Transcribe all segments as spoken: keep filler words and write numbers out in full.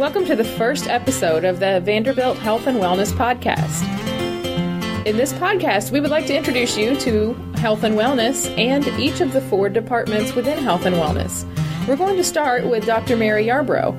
Welcome to the first episode of the Vanderbilt Health and Wellness Podcast. In this podcast, we would like to introduce you to health and wellness and each of the four departments within health and wellness. We're going to start with Doctor Mary Yarbrough.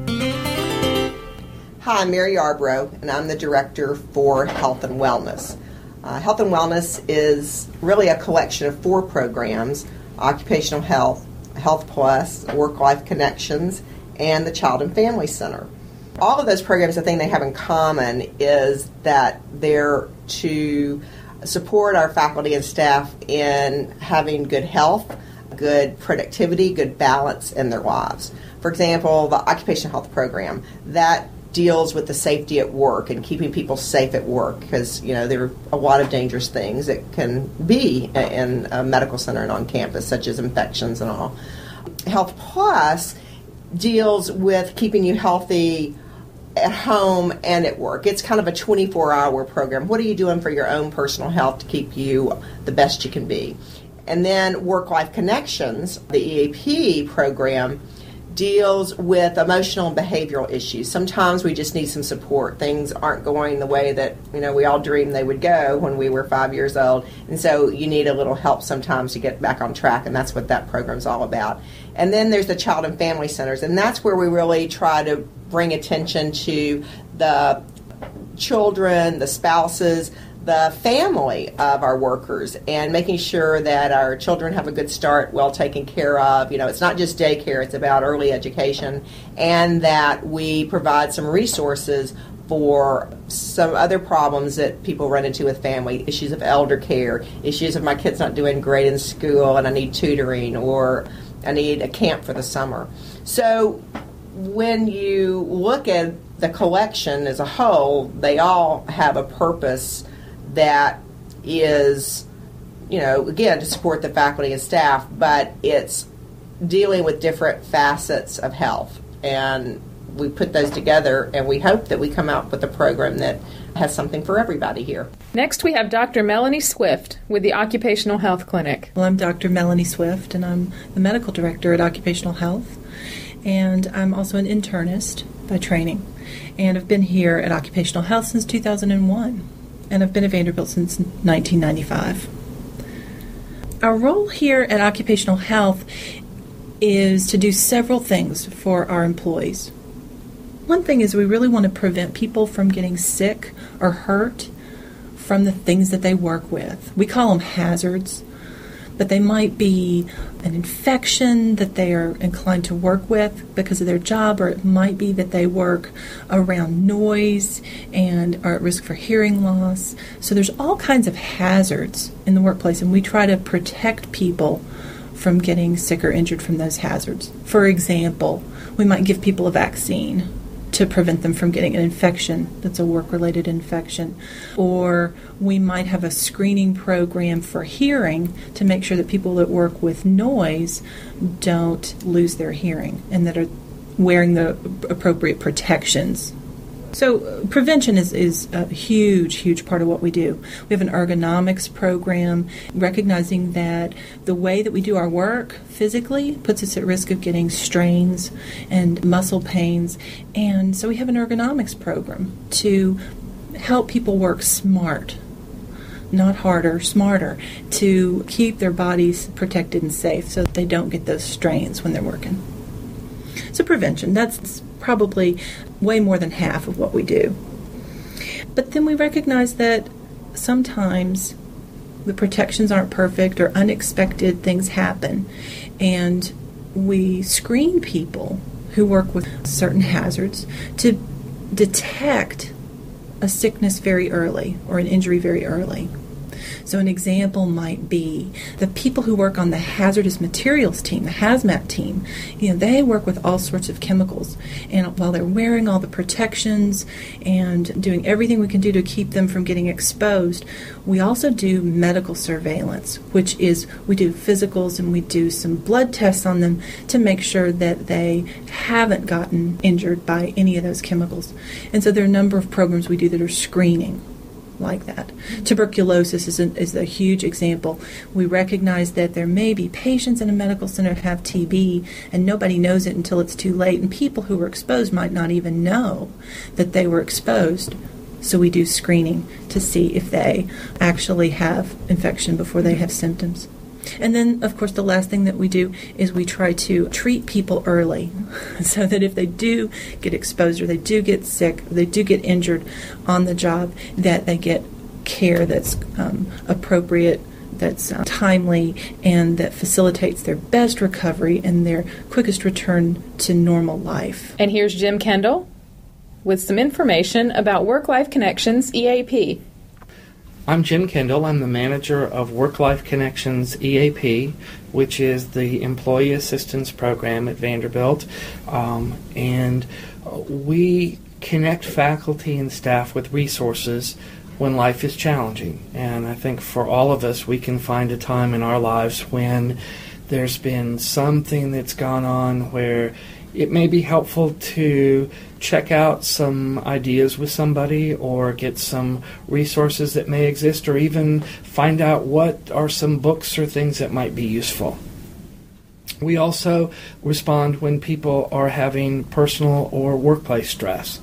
Hi, I'm Mary Yarbrough, and I'm the Director for Health and Wellness. Uh, Health and Wellness is really a collection of four programs: Occupational Health, Health Plus, Work-Life Connections, and the Child and Family Center. All of those programs, the thing they have in common is that they're to support our faculty and staff in having good health, good productivity, good balance in their lives. For example, the Occupational Health Program, that deals with the safety at work and keeping people safe at work, because, you know, there are a lot of dangerous things that can be in a medical center and on campus, such as infections and all. Health Plus deals with keeping you healthy at home and at work. It's kind of a twenty-four hour program. What are you doing for your own personal health to keep you the best you can be? And then Work-Life Connections, the E A P program, deals with emotional and behavioral issues. Sometimes we just need some support. Things aren't going the way that, you know, we all dreamed they would go when we were five years old. And so you need a little help sometimes to get back on track, and that's what that program's all about. And then there's the Child and Family Centers, and that's where we really try to bring attention to the children, the spouses, the family of our workers, and making sure that our children have a good start, well taken care of. You know, it's not just daycare, it's about early education, and that we provide some resources for some other problems that people run into with family, issues of elder care, issues of my kid's not doing great in school and I need tutoring, or I need a camp for the summer. So when you look at the collection as a whole, they all have a purpose that is, you know, again, to support the faculty and staff, but it's dealing with different facets of health. And we put those together, and we hope that we come out with a program that has something for everybody here. Next, we have Doctor Melanie Swift with the Occupational Health Clinic. Well, I'm Doctor Melanie Swift, and I'm the Medical Director at Occupational Health. And I'm also an internist by training. And I've been here at Occupational Health since two thousand one. And I've been at Vanderbilt since nineteen ninety-five. Our role here at Occupational Health is to do several things for our employees. One thing is we really want to prevent people from getting sick or hurt from the things that they work with. We call them hazards, but they might be an infection that they are inclined to work with because of their job, or it might be that they work around noise and are at risk for hearing loss. So there's all kinds of hazards in the workplace, and we try to protect people from getting sick or injured from those hazards. For example, we might give people a vaccine to prevent them from getting an infection that's a work-related infection. Or we might have a screening program for hearing to make sure that people that work with noise don't lose their hearing and that are wearing the appropriate protections. So prevention is, is a huge, huge part of what we do. We have an ergonomics program, recognizing that the way that we do our work physically puts us at risk of getting strains and muscle pains. And so we have an ergonomics program to help people work smart, not harder, smarter, to keep their bodies protected and safe so that they don't get those strains when they're working. So prevention, that's probably way more than half of what we do. But then we recognize that sometimes the protections aren't perfect or unexpected things happen, and we screen people who work with certain hazards to detect a sickness very early or an injury very early. So an example might be the people who work on the hazardous materials team, the hazmat team. You know, they work with all sorts of chemicals, and while they're wearing all the protections and doing everything we can do to keep them from getting exposed, we also do medical surveillance, which is we do physicals and we do some blood tests on them to make sure that they haven't gotten injured by any of those chemicals. And so there are a number of programs we do that are screening. like that. Tuberculosis is a, is a huge example. We recognize that there may be patients in a medical center who have T B, and nobody knows it until it's too late, and people who were exposed might not even know that they were exposed. So we do screening to see if they actually have infection before they have symptoms. And then, of course, the last thing that we do is we try to treat people early so that if they do get exposed or they do get sick, or they do get injured on the job, that they get care that's um, appropriate, that's uh, timely, and that facilitates their best recovery and their quickest return to normal life. And here's Jim Kendall with some information about Work-Life Connections E A P. I'm Jim Kendall. I'm the manager of Work-Life Connections E A P, which is the Employee Assistance Program at Vanderbilt. Um, and we connect faculty and staff with resources when life is challenging. And I think for all of us, we can find a time in our lives when there's been something that's gone on where it may be helpful to check out some ideas with somebody or get some resources that may exist, or even find out what are some books or things that might be useful. We also respond when people are having personal or workplace stress.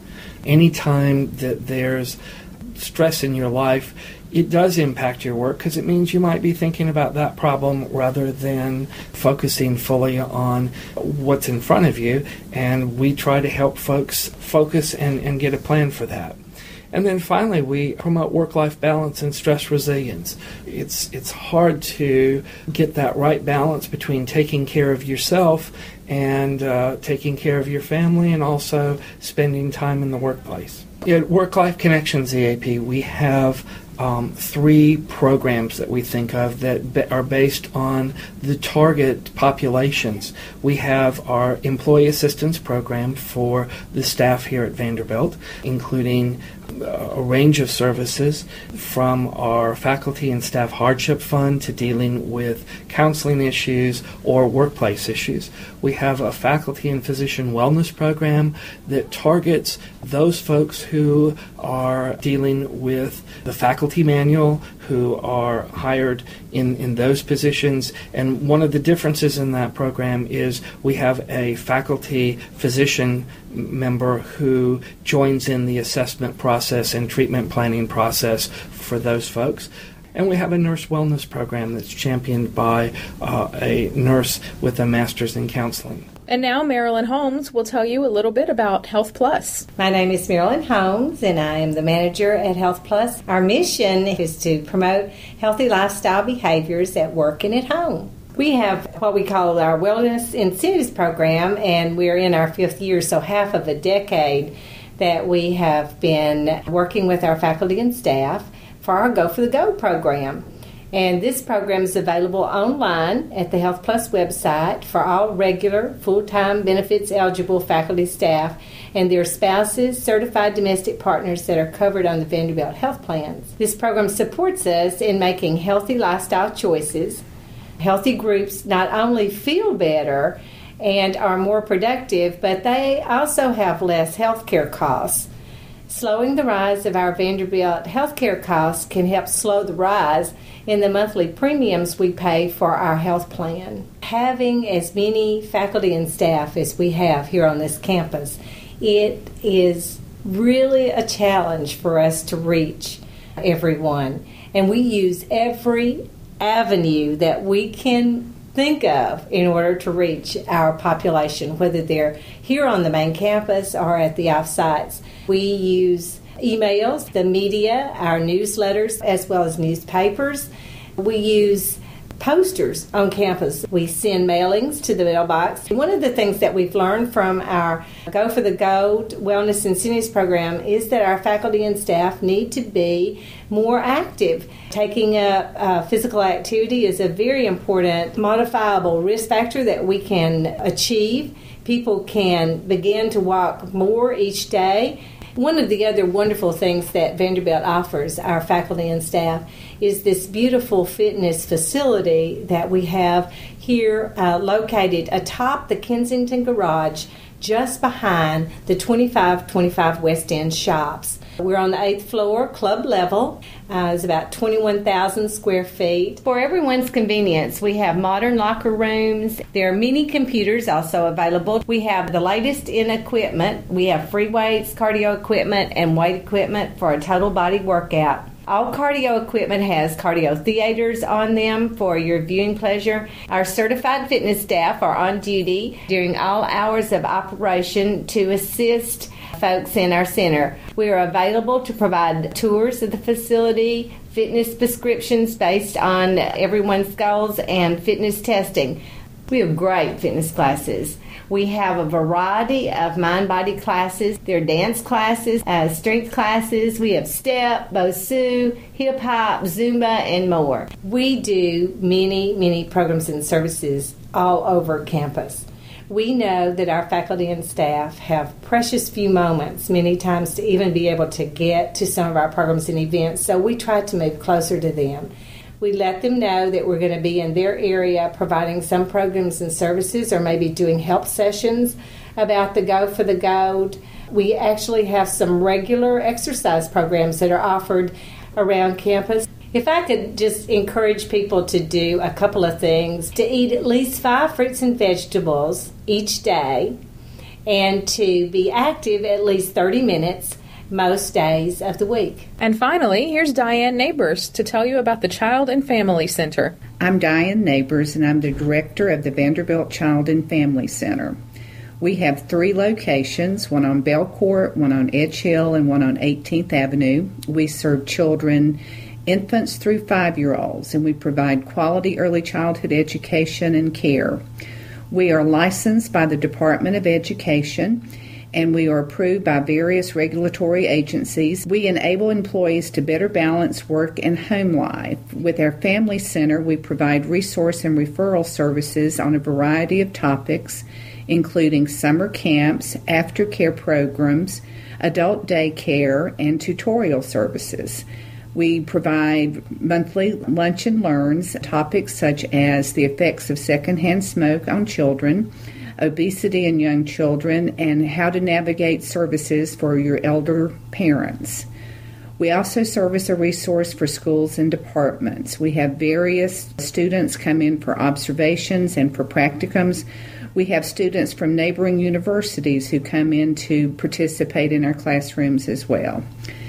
Anytime that there's stress in your life, it does impact your work because it means you might be thinking about that problem rather than focusing fully on what's in front of you. And we try to help folks focus and, and get a plan for that. And then finally, we promote work-life balance and stress resilience. It's it's hard to get that right balance between taking care of yourself and uh, taking care of your family, and also spending time in the workplace. At Work-Life Connections E A P, we have Um, three programs that we think of that be- are based on the target populations. We have our Employee Assistance Program for the staff here at Vanderbilt, including uh, a range of services from our Faculty and Staff Hardship Fund to dealing with counseling issues or workplace issues. We have a Faculty and Physician Wellness Program that targets those folks who are dealing with the faculty manual, who are hired in, in those positions. And one of the differences in that program is we have a faculty physician member who joins in the assessment process and treatment planning process for those folks. And we have a nurse wellness program that's championed by uh, a nurse with a master's in counseling. And now Marilyn Holmes will tell you a little bit about Health Plus. My name is Marilyn Holmes, and I am the manager at Health Plus. Our mission is to promote healthy lifestyle behaviors at work and at home. We have what we call our Wellness Incentives Program, and we're in our fifth year, so half of a decade that we have been working with our faculty and staff for our Go for the Go program. And this program is available online at the Health Plus website for all regular, full-time, benefits-eligible faculty, staff, and their spouses, certified domestic partners that are covered on the Vanderbilt health plans. This program supports us in making healthy lifestyle choices. Healthy groups not only feel better and are more productive, but they also have less health care costs. Slowing the rise of our Vanderbilt healthcare costs can help slow the rise in the monthly premiums we pay for our health plan. Having as many faculty and staff as we have here on this campus, it is really a challenge for us to reach everyone. And we use every avenue that we can think of in order to reach our population, whether they're here on the main campus or at the off-sites. We use emails, the media, our newsletters, as well as newspapers. We use posters on campus. We send mailings to the mailbox. One of the things that we've learned from our Go for the Go Wellness Incentives Program is that our faculty and staff need to be more active. Taking up uh, physical activity is a very important modifiable risk factor that we can achieve. People can begin to walk more each day. One of the other wonderful things that Vanderbilt offers our faculty and staff is this beautiful fitness facility that we have here uh, located atop the Kensington Garage just behind the twenty-five twenty-five West End shops. We're on the eighth floor, club level. Uh, it's about twenty-one thousand square feet. For everyone's convenience, we have modern locker rooms. There are mini computers also available. We have the latest in equipment. We have free weights, cardio equipment, and weight equipment for a total body workout. All cardio equipment has cardio theaters on them for your viewing pleasure. Our certified fitness staff are on duty during all hours of operation to assist folks in our center. We are available to provide tours of the facility, fitness prescriptions based on everyone's goals, and fitness testing. We have great fitness classes. We have a variety of mind-body classes. There are dance classes, uh, strength classes. We have step, Bosu, hip-hop, Zumba, and more. We do many, many programs and services all over campus. We know that our faculty and staff have precious few moments many times to even be able to get to some of our programs and events, so we try to move closer to them. We let them know that we're going to be in their area providing some programs and services, or maybe doing help sessions about the Go for the Gold. We actually have some regular exercise programs that are offered around campus. If I could just encourage people to do a couple of things, to eat at least five fruits and vegetables each day, and to be active at least thirty minutes most days of the week. And finally, here's Diane Neighbors to tell you about the Child and Family Center. I'm Diane Neighbors, and I'm the director of the Vanderbilt Child and Family Center. We have three locations, one on Belcourt, one on Edge Hill, and one on eighteenth Avenue. We serve children, infants through five-year-olds, and we provide quality early childhood education and care. We are licensed by the Department of Education, and we are approved by various regulatory agencies. We enable employees to better balance work and home life. With our Family Center, we provide resource and referral services on a variety of topics, including summer camps, aftercare programs, adult daycare, and tutorial services. We provide monthly lunch and learns, topics such as the effects of secondhand smoke on children, obesity in young children, and how to navigate services for your elder parents. We also serve as a resource for schools and departments. We have various students come in for observations and for practicums. We have students from neighboring universities who come in to participate in our classrooms as well.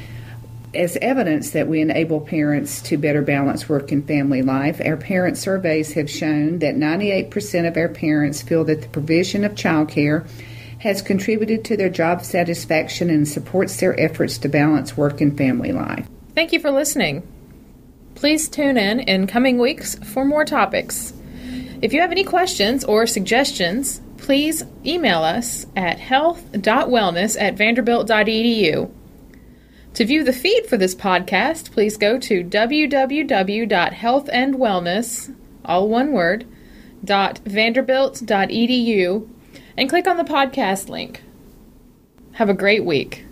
As evidence that we enable parents to better balance work and family life, our parent surveys have shown that ninety-eight percent of our parents feel that the provision of childcare has contributed to their job satisfaction and supports their efforts to balance work and family life. Thank you for listening. Please tune in in coming weeks for more topics. If you have any questions or suggestions, please email us at health dot wellness at vanderbilt dot e d u. To view the feed for this podcast, please go to w w w dot health and wellness, all one word, dot vanderbilt dot e d u and click on the podcast link. Have a great week.